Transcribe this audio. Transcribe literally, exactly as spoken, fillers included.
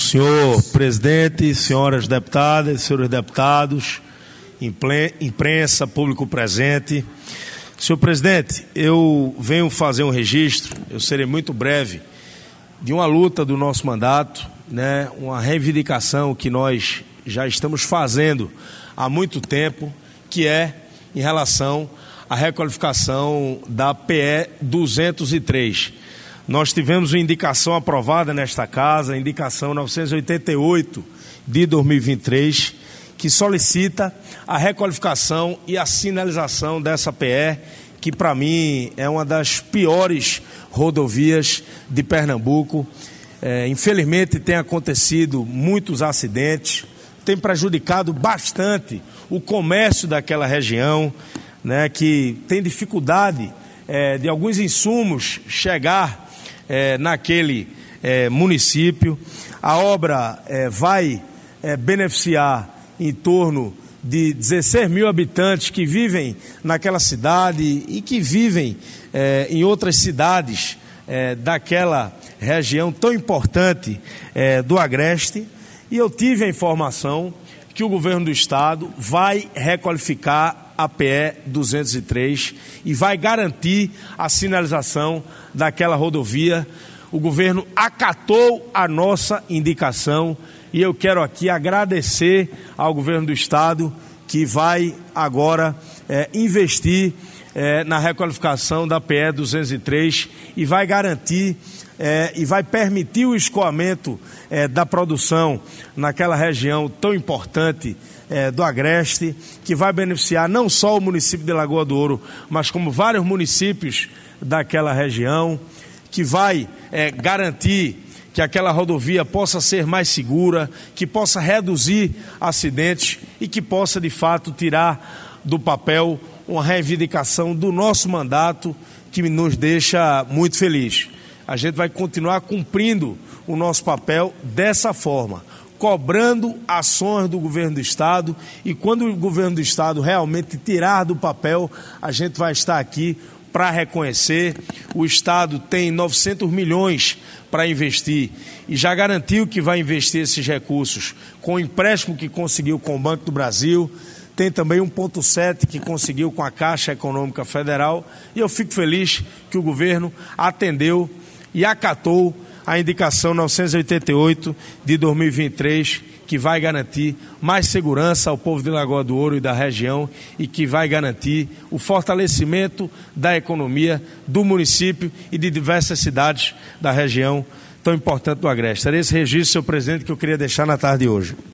Senhor presidente, senhoras deputadas, senhores deputados, imprensa, público presente. Senhor presidente, eu venho fazer um registro, eu serei muito breve, de uma luta do nosso mandato, né, uma reivindicação que nós já estamos fazendo há muito tempo, que é em relação à requalificação da P E duzentos e três. Nós tivemos uma indicação aprovada nesta casa, a indicação novecentos e oitenta e oito de dois mil e vinte e três, que solicita a requalificação e a sinalização dessa P E, que para mim é uma das piores rodovias de Pernambuco. É, infelizmente tem acontecido muitos acidentes, tem prejudicado bastante o comércio daquela região, né, que tem dificuldade é, de alguns insumos chegar É, naquele é, município. A obra é, vai é, beneficiar em torno de dezesseis mil habitantes que vivem naquela cidade e que vivem é, em outras cidades é, daquela região tão importante é, do Agreste. E eu tive a informação que o governo do estado vai requalificar a P E duzentos e três e vai garantir a sinalização daquela rodovia. O governo acatou a nossa indicação e eu quero aqui agradecer ao governo do estado, que vai agora é, investir é, na requalificação da P E duzentos e três e vai garantir é, e vai permitir o escoamento é, da produção naquela região tão importante É, do Agreste, que vai beneficiar não só o município de Lagoa do Ouro, mas como vários municípios daquela região, que vai é, garantir que aquela rodovia possa ser mais segura, que possa reduzir acidentes e que possa de fato tirar do papel uma reivindicação do nosso mandato, que nos deixa muito feliz. A gente vai continuar cumprindo o nosso papel dessa forma, cobrando ações do governo do estado, e quando o governo do estado realmente tirar do papel, a gente vai estar aqui para reconhecer. O estado tem novecentos milhões para investir e já garantiu que vai investir esses recursos com o empréstimo que conseguiu com o Banco do Brasil, tem também um ponto sete que conseguiu com a Caixa Econômica Federal, e eu fico feliz que o governo atendeu e acatou a indicação novecentos e oitenta e oito de dois mil e vinte e três, que vai garantir mais segurança ao povo de Lagoa do Ouro e da região e que vai garantir o fortalecimento da economia do município e de diversas cidades da região tão importante do Agreste. Era esse registro, senhor presidente, que eu queria deixar na tarde de hoje.